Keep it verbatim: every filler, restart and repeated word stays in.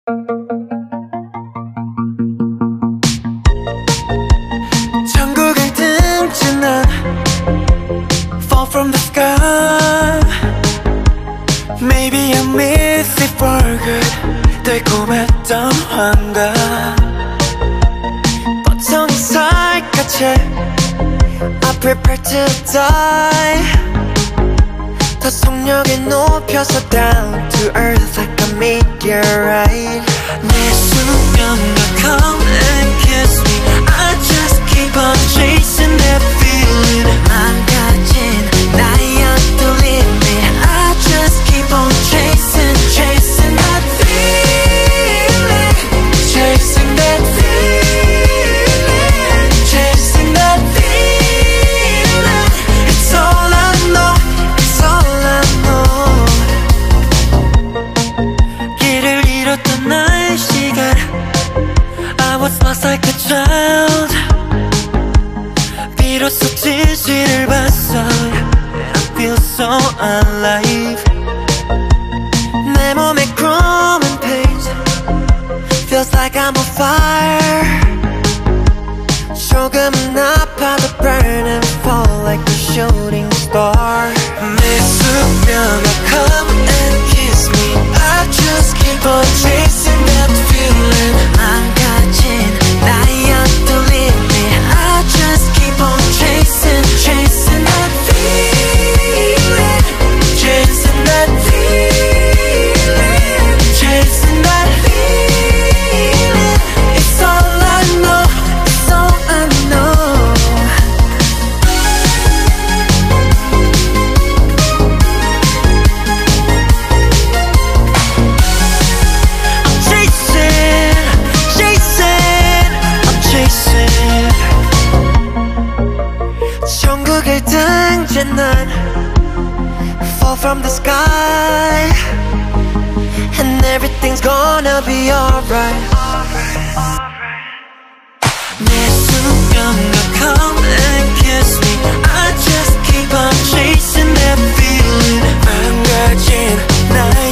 천국을 등지는 fall from the sky. Maybe I miss it for good. 달콤했던 환각 보통이 살갗에 I prepare to die. 더 속력을 높여서 down to earth like a meteorite. 내 수면과 come and kiss me. I just keep on chasing that feeling. 망가진 나의 limit. I just keep on chasing, chasing that feeling. Chasing that feeling. Chasing that feeling. It's all I know, it's all I know. 길을 잃었던 나의 시간 I was lost like a child. 비로소 진실을 봤어. I feel so alive. 내 몸에 chrome and paint feels like I'm on fire. 조금은 아파도 burn and fall like a shooting star. 내 수면아 come and kiss me. I just keep on chasing that feeling. 망가진 나의 limit. I just keep on chasing, chasing that feeling. Chasing that feeling. Chasing that feeling. It's all I know, it's all I know. I'm chasing, chasing, I'm chasing. 천국을 등진 난 fall from the sky. And everything's gonna be alright. 내 수면과 come and kiss me. I just keep on chasing that feeling. 망가진 나의